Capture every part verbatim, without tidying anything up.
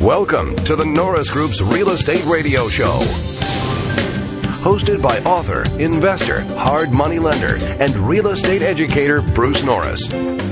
Welcome to the Norris Group's Real Estate Radio Show. Hosted by author, investor, hard money lender, and real estate educator Bruce Norris.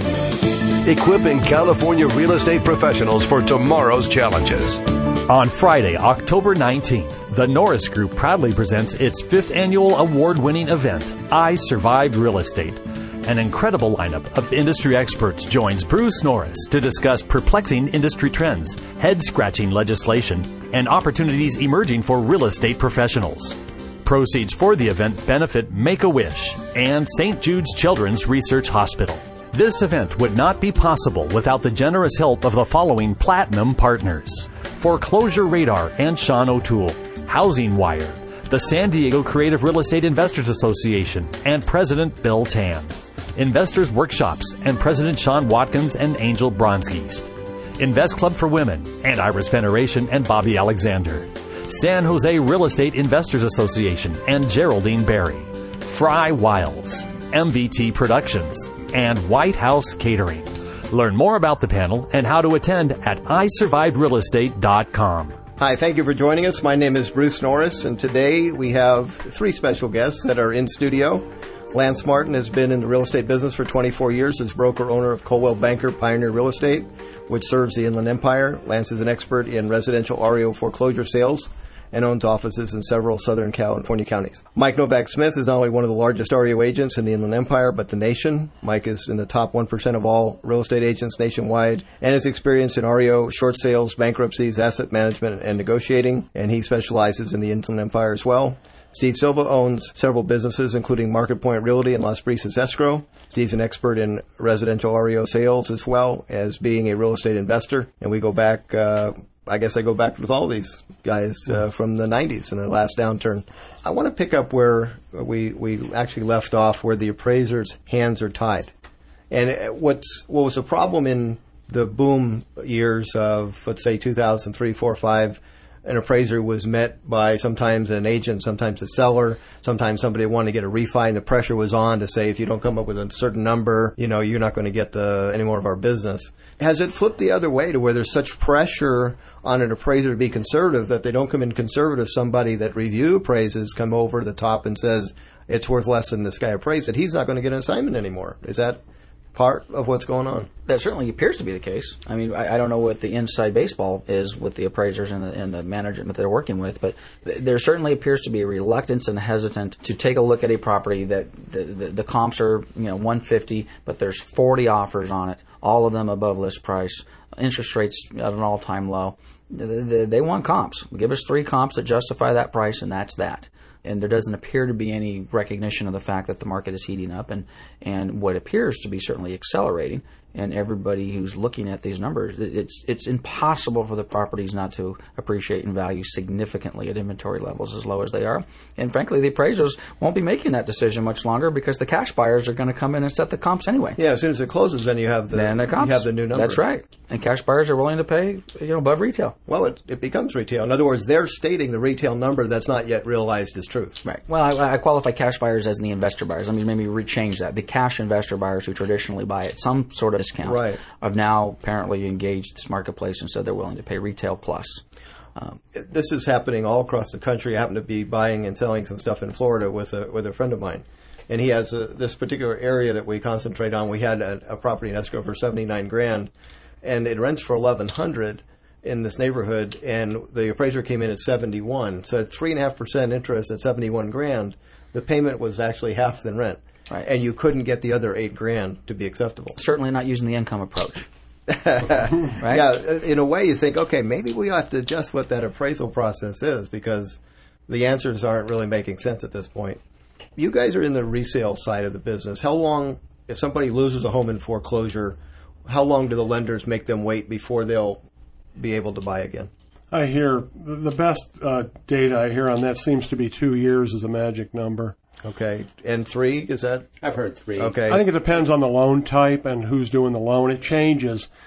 Equipping California real estate professionals for tomorrow's challenges. On Friday, October nineteenth, the Norris Group proudly presents its fifth annual award-winning event, I Survived Real Estate. An incredible lineup of industry experts joins Bruce Norris to discuss perplexing industry trends, head-scratching legislation, and opportunities emerging for real estate professionals. Proceeds for the event benefit Make-A-Wish and Saint Jude's Children's Research Hospital. This event would not be possible without the generous help of the following platinum partners: Foreclosure Radar and Sean O'Toole, Housing Wire, the San Diego Creative Real Estate Investors Association, and President Bill Tan. Investors Workshops and President Sean Watkins and Angel Bronskiest. Invest Club for Women and Iris Veneration and Bobby Alexander. San Jose Real Estate Investors Association and Geraldine Berry. Fry Wiles, M V T Productions, and White House Catering. Learn more about the panel and how to attend at i survived real estate dot com. Hi, thank you for joining us. My name is Bruce Norris, and today we have three special guests that are in studio. Lance Martin has been in the real estate business for twenty-four years as broker-owner of Coldwell Banker Pioneer Real Estate, which serves the Inland Empire. Lance is an expert in residential R E O foreclosure sales and owns offices in several Southern California counties. Mike Novak-Smith is not only one of the largest R E O agents in the Inland Empire, but the nation. Mike is in the top one percent of all real estate agents nationwide and is experienced in R E O, short sales, bankruptcies, asset management, and negotiating, and he specializes in the Inland Empire as well. Steve Silva owns several businesses, including Market Point Realty and Las Brisas Escrow. Steve's an expert in residential R E O sales as well as being a real estate investor. And we go back, uh, I guess I go back with all these guys uh, from the nineties and the last downturn. I want to pick up where we, we actually left off, where the appraiser's hands are tied. And what's what was the problem in the boom years of, let's say, two thousand three, four, five, an appraiser was met by sometimes an agent, sometimes a seller, sometimes somebody wanted to get a refi, and the pressure was on to say, if you don't come up with a certain number, you know, you're not going to get the any more of our business. Has it flipped the other way to where there's such pressure on an appraiser to be conservative that they don't come in conservative? Somebody that review appraises come over the top and says it's worth less than this guy appraised, that he's not going to get an assignment anymore. Is that part of what's going on? That certainly appears to be the case. I mean, I, I don't know what the inside baseball is with the appraisers and the, and the management that they're working with, but th- there certainly appears to be a reluctance and hesitant to take a look at a property that the, the, the comps are, you know, one fifty, but there's forty offers on it, all of them above list price, interest rates at an all-time low. They, they, they want comps. Give us three comps that justify that price, and that's that. And there doesn't appear to be any recognition of the fact that the market is heating up, and, and what appears to be certainly accelerating. And everybody who's looking at these numbers, it's it's impossible for the properties not to appreciate in value significantly at inventory levels as low as they are. And frankly, the appraisers won't be making that decision much longer because the cash buyers are going to come in and set the comps anyway. Yeah, as soon as it closes, then you have the, then the comps. You have the new number. That's right. And cash buyers are willing to pay, you know, above retail. Well, it, it becomes retail. In other words, they're stating the retail number that's not yet realized as truth. Right. Well, I, I qualify cash buyers as the investor buyers. I mean, maybe rechange that. The cash investor buyers who traditionally buy at some sort of discount, right, have now apparently engaged this marketplace and said they're willing to pay retail plus. Um, this is happening all across the country. I happen to be buying and selling some stuff in Florida with a with a friend of mine, and he has a, this particular area that we concentrate on. We had a, a property in escrow for seventy-nine grand, and it rents for eleven hundred in this neighborhood, and the appraiser came in at seventy-one. So at three and a half percent interest at seventy-one grand, the payment was actually half the rent. Right. And you couldn't get the other eight grand to be acceptable. Certainly not using the income approach. Right? Yeah, in a way you think, okay, maybe we ought to adjust what that appraisal process is, because the answers aren't really making sense at this point. You guys are in the resale side of the business. How long, if somebody loses a home in foreclosure, how long do the lenders make them wait before they'll be able to buy again? I hear the best uh, data I hear on that seems to be two years is a magic number. Okay. And three, is that? I've heard three. Okay. I think it depends on the loan type and who's doing the loan. It changes.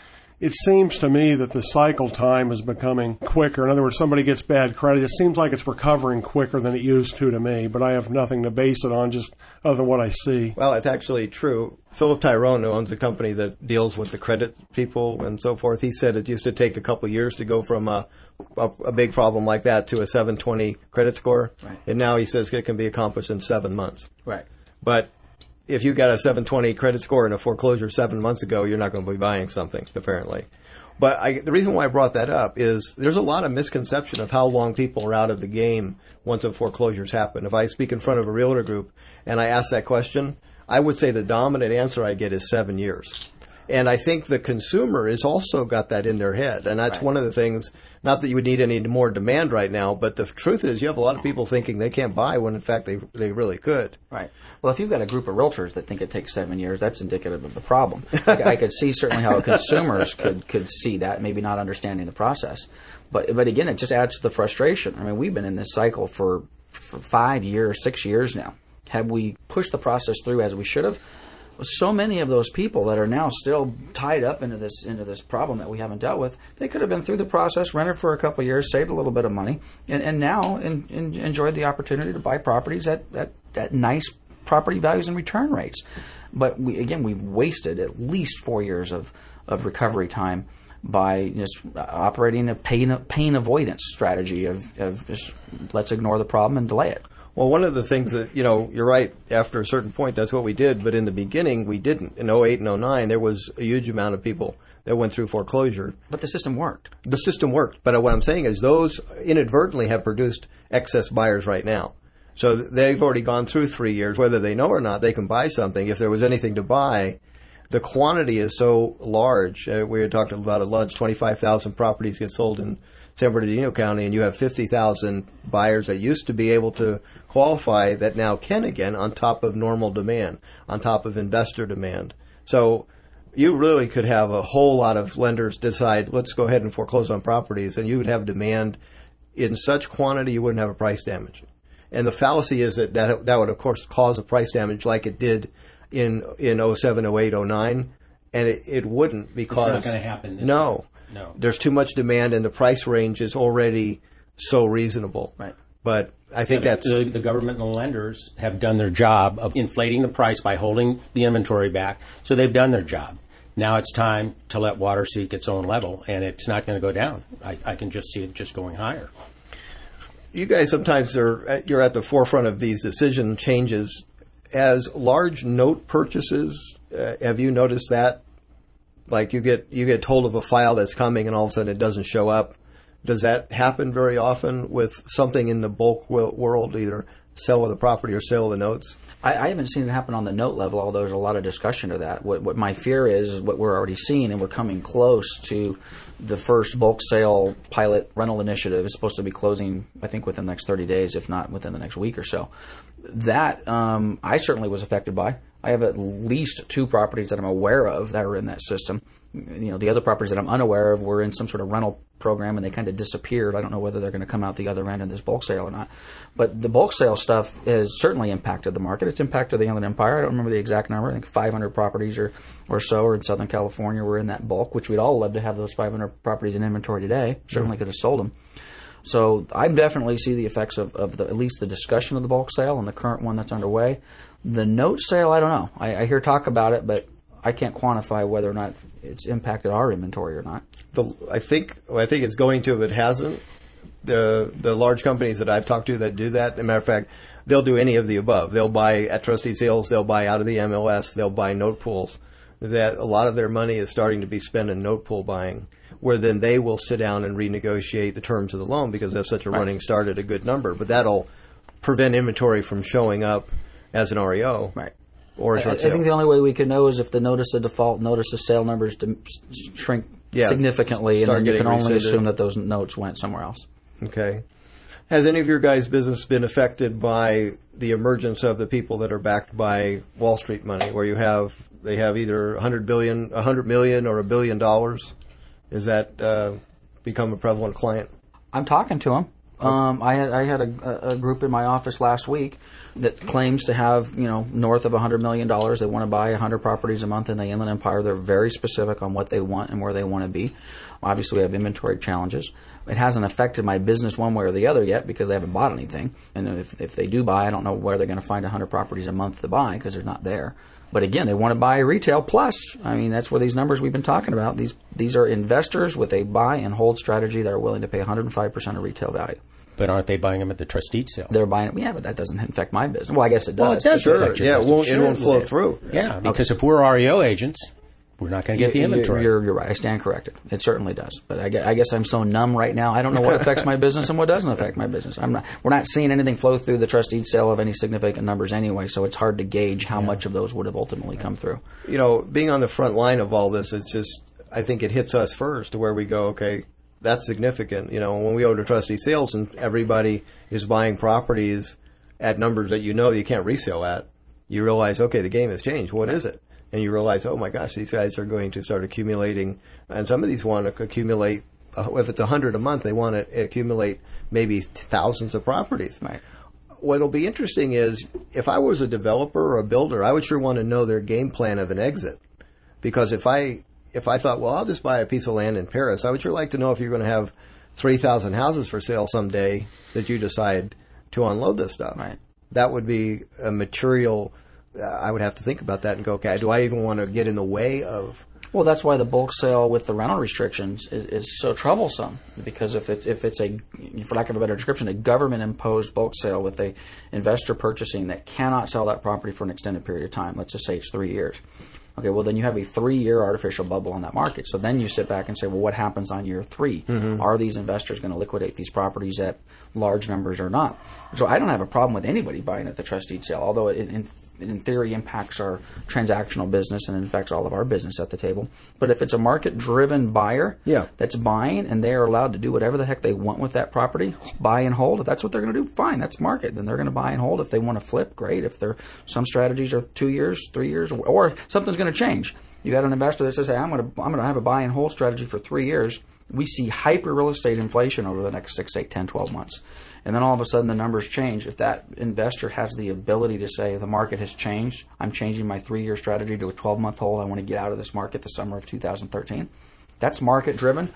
it seems to me that the cycle time is becoming quicker. In other words, somebody gets bad credit. It seems like it's recovering quicker than it used to to me, but I have nothing to base it on just other than what I see. Well, it's actually true. Philip Tyrone, who owns a company that deals with the credit people and so forth, he said it used to take a couple of years to go from a, a, a big problem like that to a seven twenty credit score. Right. And now he says it can be accomplished in seven months. Right. But if you got a seven twenty credit score and a foreclosure seven months ago, you're not going to be buying something, apparently. But I, the reason why I brought that up is there's a lot of misconception of how long people are out of the game once a foreclosures happen. If I speak in front of a realtor group and I ask that question, I would say the dominant answer I get is seven years. And I think the consumer has also got that in their head. And that's right. one of the things, not that you would need any more demand right now, but the truth is you have a lot of people thinking they can't buy when in fact they they really could. Right. Well, if you've got a group of realtors that think it takes seven years, that's indicative of the problem. I, I could see certainly how consumers could, could see that, maybe not understanding the process. But but again, it just adds to the frustration. I mean, we've been in this cycle for, for five years, six years now. Have we pushed the process through as we should have? So many of those people that are now still tied up into this into this problem that we haven't dealt with, they could have been through the process, rented for a couple of years, saved a little bit of money, and, and now in, in, enjoyed the opportunity to buy properties at, at, at nice property values and return rates. But we, again, we've wasted at least four years of, of recovery time by just operating a pain pain avoidance strategy of, of just let's ignore the problem and delay it. Well, one of the things that, you know, you're right, after a certain point, that's what we did. But in the beginning, we didn't. In oh eight and oh nine, there was a huge amount of people that went through foreclosure. But the system worked. The system worked. But what I'm saying is those inadvertently have produced excess buyers right now. So they've already gone through three years. Whether they know or not, they can buy something. If there was anything to buy, the quantity is so large. Uh, we had talked about at lunch, twenty-five thousand properties get sold in San Bernardino County, and you have fifty thousand buyers that used to be able to qualify that now can again on top of normal demand, on top of investor demand. So you really could have a whole lot of lenders decide, let's go ahead and foreclose on properties, and you would have demand in such quantity you wouldn't have a price damage. And the fallacy is that that, that would, of course, cause a price damage like it did in in oh seven, oh eight, oh nine, and it, it wouldn't because... It's not going to happen this No. time. No. There's too much demand, and the price range is already so reasonable. Right. But I think But that's... The, the government and the lenders have done their job of inflating the price by holding the inventory back, so they've done their job. Now it's time to let water seek its own level, and it's not going to go down. I, I can just see it just going higher. You guys sometimes are you're at the forefront of these decision changes. As large note purchases, uh, have you noticed that? Like you get you get told of a file that's coming, and all of a sudden it doesn't show up. Does that happen very often with something in the bulk world, either sale of the property or sale of the notes? I, I haven't seen it happen on the note level, although there's a lot of discussion of that. What, what my fear is, is what we're already seeing, and we're coming close to the first bulk sale pilot rental initiative. Is supposed to be closing, I think, within the next thirty days, if not within the next week or so. That um, I certainly was affected by. I have at least two properties that I'm aware of that are in that system. You know, the other properties that I'm unaware of were in some sort of rental program, and they kind of disappeared. I don't know whether they're going to come out the other end in this bulk sale or not. But the bulk sale stuff has certainly impacted the market. It's impacted the Inland Empire. I don't remember the exact number. I think five hundred properties or, or so or in Southern California were in that bulk, which we'd all love to have those five hundred properties in inventory today. Certainly could have sold them. So I definitely see the effects of, of the, at least the discussion of the bulk sale and the current one that's underway. The note sale, I don't know. I, I hear talk about it, but I can't quantify whether or not it's impacted our inventory or not. The, I think I think it's going to if it hasn't. The the large companies that I've talked to that do that, as a matter of fact, they'll do any of the above. They'll buy at trustee sales, they'll buy out of the M L S, they'll buy note pools. That a lot of their money is starting to be spent in note pool buying, where then they will sit down and renegotiate the terms of the loan because they have such a right. running start at a good number. But that'll prevent inventory from showing up as an R E O. Right. Or a short I, sale. I think the only way we could know is if the notice of default, notice of sale numbers to shrink yeah, significantly, and then you can only rescinded. assume that those notes went somewhere else. Okay. Has any of your guys' business been affected by the emergence of the people that are backed by Wall Street money, where you have they have either one hundred billion, one hundred million, or a billion dollars? Has that uh, become a prevalent client? I'm talking to them. Um, I had I had a, a group in my office last week that claims to have, you know, north of one hundred million dollars. They want to buy one hundred properties a month in the Inland Empire. They're very specific on what they want and where they want to be. Obviously, we have inventory challenges. It hasn't affected my business one way or the other yet because they haven't bought anything. And if, if they do buy, I don't know where they're going to find one hundred properties a month to buy because they're not there. But again, they want to buy retail plus. I mean, that's where these numbers we've been talking about. These these are investors with a buy and hold strategy that are willing to pay one hundred five percent of retail value. But aren't they buying them at the trustee sale? They're buying it. Yeah, but that doesn't affect my business. Well, I guess it does. Well, it does Sure. affect your Yeah, it business. won't, it Sure. won't flow through. Yeah, because if we're R E O agents, we're not going to get the You- inventory. You're, you're right. I stand corrected. It certainly does. But I guess, I guess I'm so numb right now. I don't know what affects my business and what doesn't affect my business. I'm not. We're not seeing anything flow through the trustee sale of any significant numbers anyway. So it's hard to gauge how much of those would have ultimately come through. You know, being on the front line of all this, it's just, I think it hits us first to where we go, okay, that's significant. You know, when we go to trustee sales and everybody is buying properties at numbers that you know you can't resale at, you realize, okay, the game has changed. What is it? And you realize, oh my gosh, these guys are going to start accumulating, and some of these want to accumulate, uh, if it's a hundred a month, they want to accumulate maybe thousands of properties. Right. What'll be interesting is, if I was a developer or a builder, I would sure want to know their game plan of an exit. Because if I if I thought, well, I'll just buy a piece of land in Paris, I would sure like to know if you're going to have three thousand houses for sale someday that you decide to unload this stuff. Right. That would be a material. Uh, I would have to think about that and go, okay, do I even want to get in the way of? Well, that's why the bulk sale with the rental restrictions is, is so troublesome. Because if it's if it's a, for lack of a better description, a government imposed bulk sale with a investor purchasing that cannot sell that property for an extended period of time. Let's just say it's three years. Okay, well, then you have a three-year artificial bubble on that market. So then you sit back and say, well, what happens on year three? Mm-hmm. Are these investors going to liquidate these properties at large numbers or not? So I don't have a problem with anybody buying at the trustee sale, although it, in, in theory, impacts our transactional business and affects all of our business at the table. But if it's a market-driven buyer Yeah. that's buying and they are allowed to do whatever the heck they want with that property, buy and hold, if that's what they're going to do, fine, that's market. Then they're going to buy and hold. If they want to flip, great. If they're, some strategies are two years, three years, or something's going to change. You got an investor that says, hey, I'm going to I'm going to have a buy and hold strategy for three years. We see hyper real estate inflation over the next six, eight, ten, twelve months. And then all of a sudden the numbers change. If that investor has the ability to say the market has changed, I'm changing my three-year strategy to a twelve-month hold, I want to get out of this market the summer of two thousand thirteen. That's market-driven.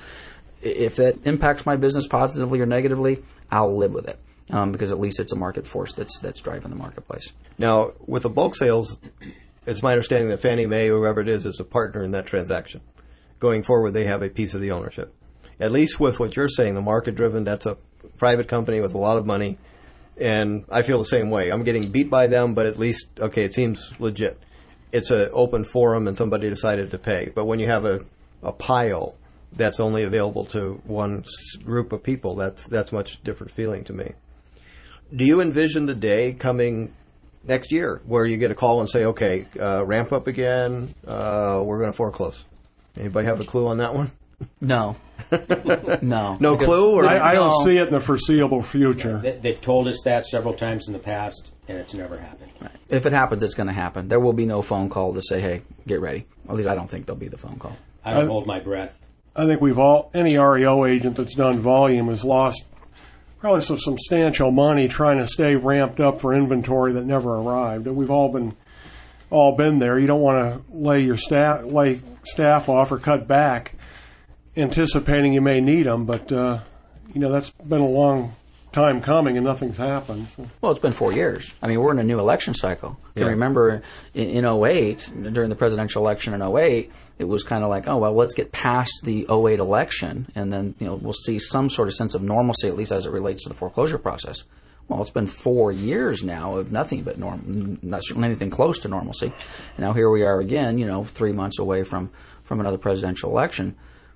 If that impacts my business positively or negatively, I'll live with it um, because at least it's a market force that's that's driving the marketplace. Now, with the bulk sales, it's my understanding that Fannie Mae, or whoever it is, is a partner in that transaction. Going forward, they have a piece of the ownership. At least with what you're saying, the market-driven, that's a private company with a lot of money, and I feel the same way. I'm getting beat by them, but at least, okay, it seems legit. It's an open forum, and somebody decided to pay. But when you have a, a pile that's only available to one group of people, that's that's much different feeling to me. Do you envision the day coming next year where you get a call and say, okay, uh, ramp up again, uh, we're going to foreclose? Anybody have a clue on that one? No. no. No Because clue? Or I, I don't No. see it in the foreseeable future. They- They've told us that several times in the past, and it's never happened. If it happens, it's going to happen. There will be no phone call to say, hey, get ready. At least I don't think there'll be the phone call. I don't I- hold my breath. I think we've all, any R E O agent that's done volume has lost probably some substantial money trying to stay ramped up for inventory that never arrived. And we've all been, all been there. You don't want to lay your staff, lay staff off or cut back anticipating you may need them, but, uh, you know, that's been a long time coming and nothing's happened. So. Well, it's been four years. I mean, we're in a new election cycle. You Yeah. remember in, in oh eight, during the presidential election in oh eight, it was kind of like, oh, well, let's get past the oh eight election, and then, you know, we'll see some sort of sense of normalcy, at least as it relates to the foreclosure process. Well, it's been four years now of nothing but norm, not certainly anything close to normalcy. And now here we are again, you know, three months away from, from another presidential election.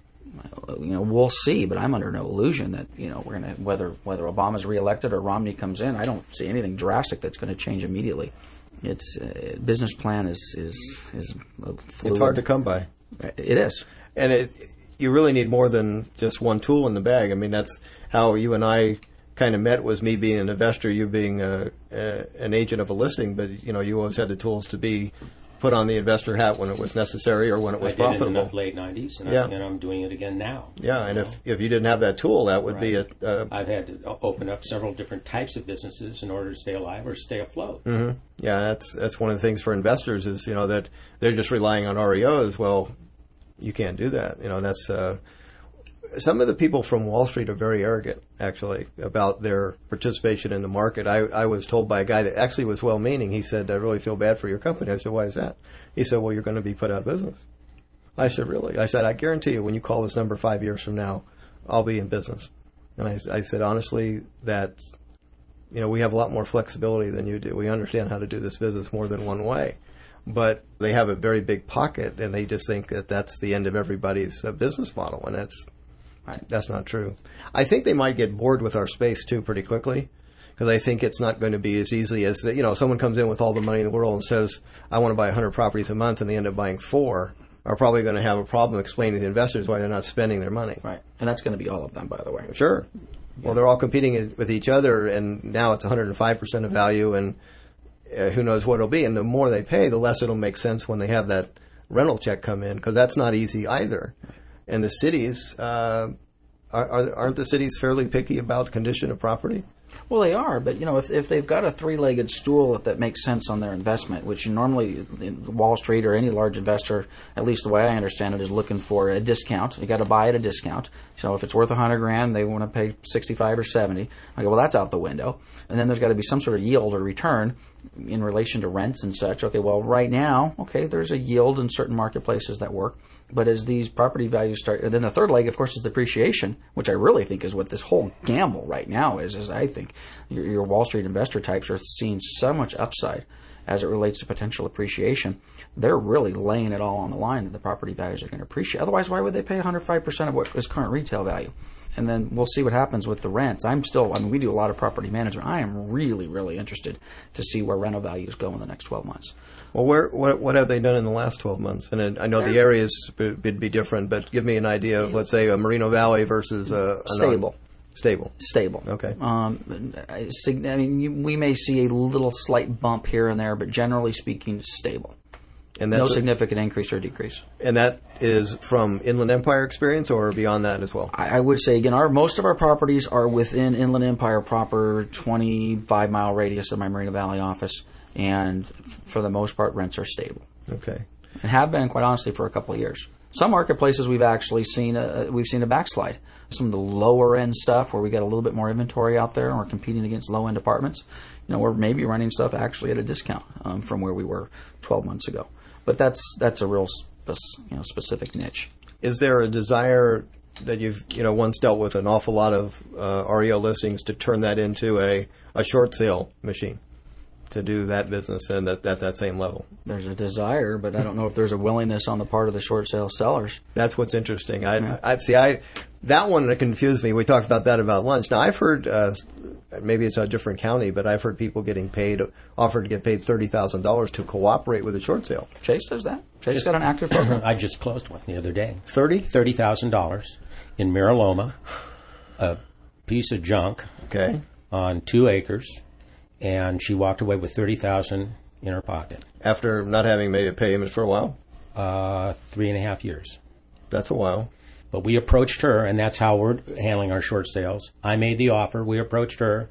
You know, we'll see, but I'm under no illusion that, you know, we're going to, whether whether Obama's reelected or Romney comes in, I don't see anything drastic that's going to change immediately. It's uh, business plan is is is fluid. it's hard to come by. It is. And it, you really need more than just one tool in the bag. I mean, that's how you and I kind of met, was me being an investor, you being a, a, an agent of a listing. But, you know, you always had the tools to be put on the investor hat when it was necessary or when it was I did profitable. in the late nineties, and, Yeah. I, and I'm doing it again now. Yeah, and if, if you didn't have that tool, that would be a, a I've had to o- open up several different types of businesses in order to stay alive or stay afloat. Mm-hmm. Yeah, that's that's one of the things for investors is, you know, that they're just relying on R E Os. Well, you can't do that. You know, that's uh, some of the people from Wall Street are very arrogant, actually, about their participation in the market. I, I was told by a guy that actually was well-meaning. He said, "I really feel bad for your company." I said, "Why is that?" He said, "Well, you're going to be put out of business." I said, "Really?" I said, "I guarantee you, when you call this number five years from now, I'll be in business." And I, I said, honestly, that, you know, we have a lot more flexibility than you do. We understand how to do this business more than one way. But they have a very big pocket, and they just think that that's the end of everybody's uh, business model, and that's Right. that's not true. I think they might get bored with our space, too, pretty quickly, because I think it's not going to be as easy as, the, you know, someone comes in with all the money in the world and says, I want to buy one hundred properties a month, and they end up buying four, are probably going to have a problem explaining to investors why they're not spending their money. Right. And that's going to be all of them, by the way. Sure. Well, they're all competing with each other, and now it's one hundred five percent of value, and uh, who knows what it'll be. And the more they pay, the less it'll make sense when they have that rental check come in, because that's not easy either. And the cities, uh, are, are, aren't the cities fairly picky about the condition of property? Well, they are, but you know, if if they've got a three-legged stool that makes sense on their investment, which normally in Wall Street or any large investor, at least the way I understand it, is looking for a discount. You got to buy at a discount. So if it's worth a hundred grand, they want to pay sixty-five or seventy. I go, well, that's out the window. And then there's got to be some sort of yield or return in relation to rents and such. Okay, well, right now, okay, there's a yield in certain marketplaces that work. But as these property values start, and then the third leg, of course, is depreciation, which I really think is what this whole gamble right now is, is I think your, your Wall Street investor types are seeing so much upside as it relates to potential appreciation. They're really laying it all on the line that the property values are going to appreciate. Otherwise, why would they pay one hundred five percent of what is current retail value? And then we'll see what happens with the rents. I'm still, I mean, we do a lot of property management. I am really, really interested to see where rental values go in the next twelve months. Well, where what, what have they done in the last twelve months? And I know the areas would be different, but give me an idea of, let's say, a Moreno Valley versus a, a Stable. Non- stable. Stable. Okay. Um, I I mean, you, we may see a little slight bump here and there, but generally speaking, stable. And No that's a- significant increase or decrease. And that is from Inland Empire experience or beyond that as well? I, I would say, again, our most of our properties are within Inland Empire proper, twenty-five mile radius of my Moreno Valley office, and f- for the most part, rents are stable. Okay. And have been, quite honestly, for a couple of years. Some marketplaces we've actually seen a, we've seen a backslide. Some of the lower end stuff where we got a little bit more inventory out there and we're competing against low end apartments, you know, we're maybe running stuff actually at a discount um, from where we were twelve months ago. But that's that's a real spe- you know specific niche. Is there a desire that you've, you know, once dealt with an awful lot of uh, R E O listings to turn that into a, a short sale machine, to do that business and at that, that same level? There's a desire, but I don't know if there's a willingness on the part of the short sale sellers. That's what's interesting. I, I'd see. I that one that confused me. We talked about that about lunch. Now I've heard uh, maybe it's a different county, but I've heard people getting paid, offered to get paid thirty thousand dollars to cooperate with a short sale. Chase does that. Chase got an active program. I just closed one the other day. Thirty? thirty thousand dollars in Mariloma, a piece of junk Okay. on two acres, and she walked away with thirty thousand dollars in her pocket. After not having made a payment for a while. Uh, three and a half years. That's a while. But we approached her, and that's how we're handling our short sales. I made the offer. We approached her,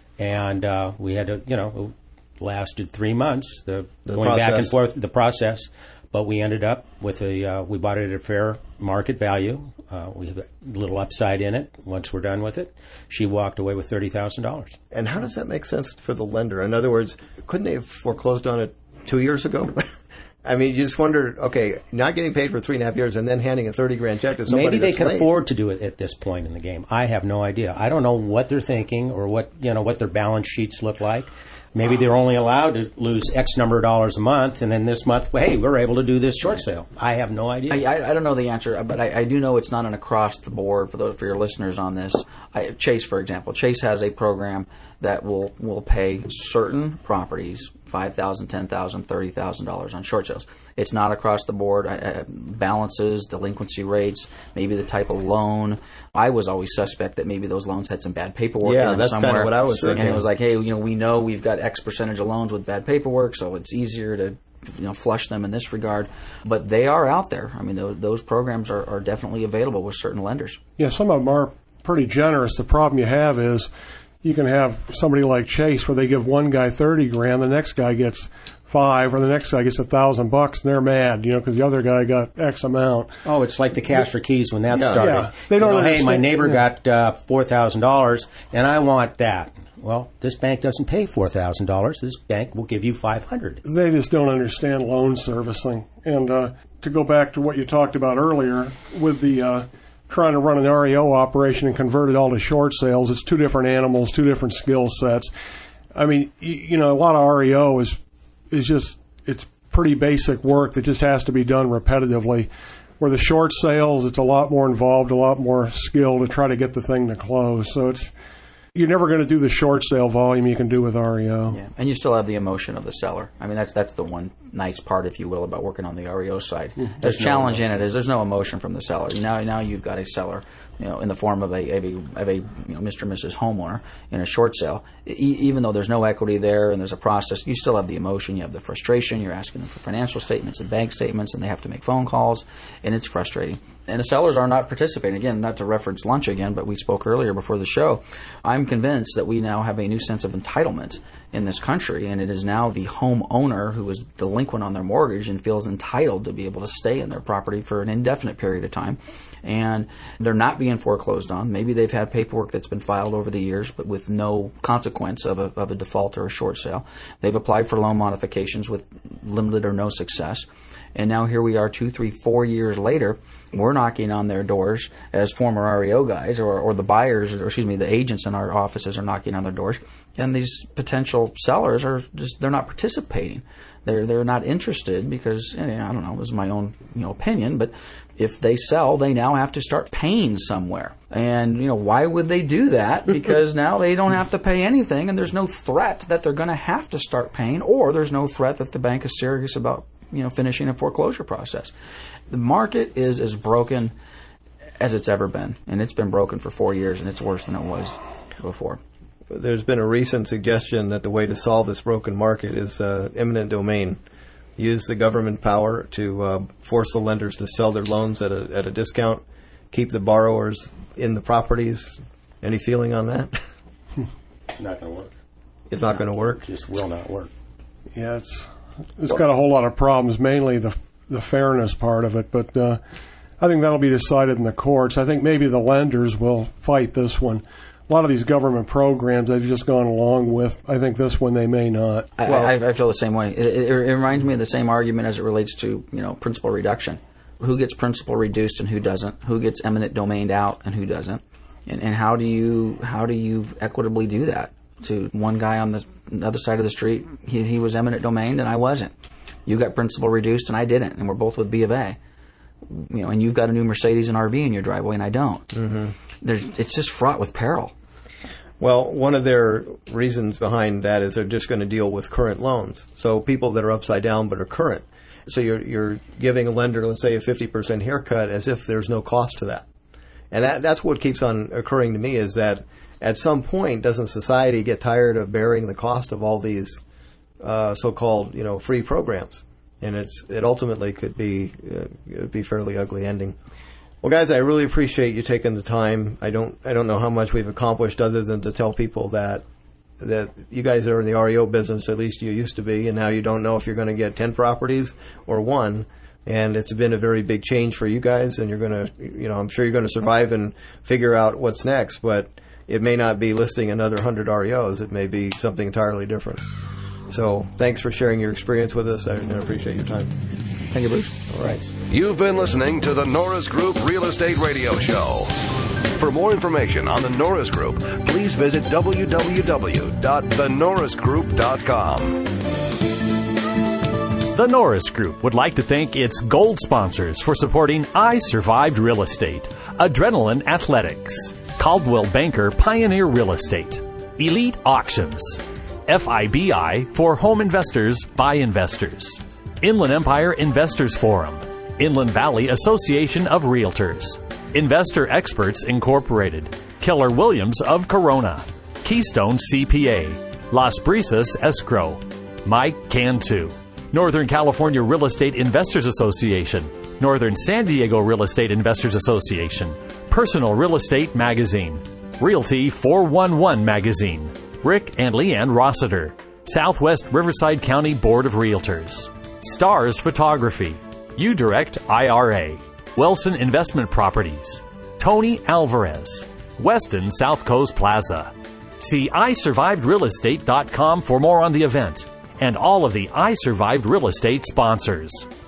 and uh, we had to, you know, it lasted three months, the, The going back and process. forth, the process. But we ended up with a, uh, we bought it at a fair market value. Uh, we have a little upside in it once we're done with it. She walked away with thirty thousand dollars. And how does that make sense for the lender? In other words, couldn't they have foreclosed on it two years ago? I mean, you just wonder, okay, not getting paid for three and a half years and then handing a thirty grand check to somebody Maybe they that's can late. afford to do it at this point in the game. I have no idea. I don't know what they're thinking or what, you know, what their balance sheets look like. Maybe they're only allowed to lose X number of dollars a month, and then this month, hey, we're able to do this short sale. I have no idea. I, I, I don't know the answer, but I, I do know it's not an across the board for those, for your listeners on this. I, Chase, for example, Chase has a program that will will pay certain properties five thousand dollars, ten thousand dollars, thirty thousand dollars on short sales. It's not across the board. Uh, balances, delinquency rates, maybe the type of loan. I was always suspect that maybe those loans had some bad paperwork Yeah, in them that's somewhere. kinda what I was And thinking. it was like, hey, you know, we know we've got X percentage of loans with bad paperwork, so it's easier to you know, flush them in this regard. But they are out there. I mean, those, those programs are, are definitely available with certain lenders. Yeah, some of them are pretty generous. The problem you have is you can have somebody like Chase where they give one guy thirty grand, the next guy gets five, or the next guy gets a thousand bucks, and they're mad, you know, because the other guy got X amount. Oh, it's like the cash for keys when that yeah, started. Yeah. They don't you know, hey, my neighbor yeah. got uh, four thousand dollars, and I want that. Well, this bank doesn't pay four thousand dollars. This bank will give you five hundred dollars. They just don't understand loan servicing. And uh, to go back to what you talked about earlier, with the uh, trying to run an R E O operation and convert it all to short sales, it's two different animals, two different skill sets. I mean, you, you know, a lot of R E O is is just, it's pretty basic work that just has to be done repetitively. Where the short sales, it's a lot more involved, a lot more skill to try to get the thing to close. So it's, you're never going to do the short sale volume you can do with R E O. Yeah, and you still have the emotion of the seller. I mean, that's that's the one nice part, if you will, about working on the R E O side. Mm-hmm. There's challenge in it is there's no emotion from the seller. You know, now you've got a seller, you know, in the form of a of a, of a you know, Mister and Missus homeowner in a short sale. E- even though there's no equity there and there's a process, you still have the emotion. You have the frustration. You're asking them for financial statements and bank statements, and they have to make phone calls, and it's frustrating. And the sellers are not participating. Again, not to reference lunch again, but we spoke earlier before the show. I'm convinced that we now have a new sense of entitlement in this country, and it is now the homeowner who is delinquent on their mortgage and feels entitled to be able to stay in their property for an indefinite period of time. And they're not being foreclosed on. Maybe they've had paperwork that's been filed over the years, but with no consequence of a, of a default or a short sale. They've applied for loan modifications with limited or no success. And now here we are two, three, four years later. We're knocking on their doors as former R E O guys, or, or the buyers, or excuse me, the agents in our offices are knocking on their doors. And these potential sellers are just, they're not participating. They're they're not interested because, eh, I don't know, this is my own you know opinion, but if they sell, they now have to start paying somewhere. And, you know, why would they do that? Because now they don't have to pay anything, and there's no threat that they're going to have to start paying, or there's no threat that the bank is serious about you know, finishing a foreclosure process. The market is as broken as it's ever been, and it's been broken for four years, and it's worse than it was before. There's been a recent suggestion that the way to solve this broken market is uh, eminent domain. Use the government power to uh, force the lenders to sell their loans at a at a discount, keep the borrowers in the properties. Any feeling on that? It's not going to work. It's not going to work? It just will not work. Yeah, it's it's got a whole lot of problems, mainly the the fairness part of it, but uh, I think that'll be decided in the courts. I think maybe the lenders will fight this one. A lot of these government programs they've just gone along with. I think this one they may not. I, well, I, I feel the same way. It, it, it reminds me of the same argument as it relates to you know principal reduction. Who gets principal reduced and who doesn't? Who gets eminent domained out and who doesn't? And, and how do you how do you equitably do that? To one guy on the other side of the street, he, he was eminent domained and I wasn't. You got principal reduced and I didn't, and we're both with B of A. You know, and you've got a new Mercedes and R V in your driveway and I don't. Mm-hmm. There's, it's just fraught with peril. Well, one of their reasons behind that is they're just going to deal with current loans. So people that are upside down but are current. So you're you're giving a lender, let's say, a fifty percent haircut as if there's no cost to that. And that that's what keeps on occurring to me is that at some point, doesn't society get tired of bearing the cost of all these uh, so-called, you know, free programs? And it's it ultimately could be uh, it'd be fairly ugly ending. Well, guys, I really appreciate you taking the time. I don't I don't know how much we've accomplished other than to tell people that that you guys are in the R E O business. At least you used to be, and now you don't know if you're going to get ten properties or one. And it's been a very big change for you guys. And you're going to, you know, I'm sure you're going to survive and figure out what's next, but it may not be listing another one hundred R E Os. It may be something entirely different. So thanks for sharing your experience with us. I appreciate your time. Thank you, Bruce. All right. You've been listening to the Norris Group Real Estate Radio Show. For more information on the Norris Group, please visit w w w dot the norris group dot com. The Norris Group would like to thank its gold sponsors for supporting I Survived Real Estate, Adrenaline Athletics, Caldwell Banker Pioneer Real Estate, Elite Auctions, F I B I for home investors by investors, Inland Empire Investors Forum, Inland Valley Association of Realtors, Investor Experts Incorporated, Keller Williams of Corona, Keystone C P A, Las Brisas Escrow, Mike Cantu, Northern California Real Estate Investors Association, Northern San Diego Real Estate Investors Association, Personal Real Estate Magazine, Realty four one one Magazine, Rick and Leanne Rossiter, Southwest Riverside County Board of Realtors, Stars Photography, UDirect I R A, Wilson Investment Properties, Tony Alvarez, Weston South Coast Plaza. See I survived real estate dot com for more on the event and all of the I Survived Real Estate sponsors.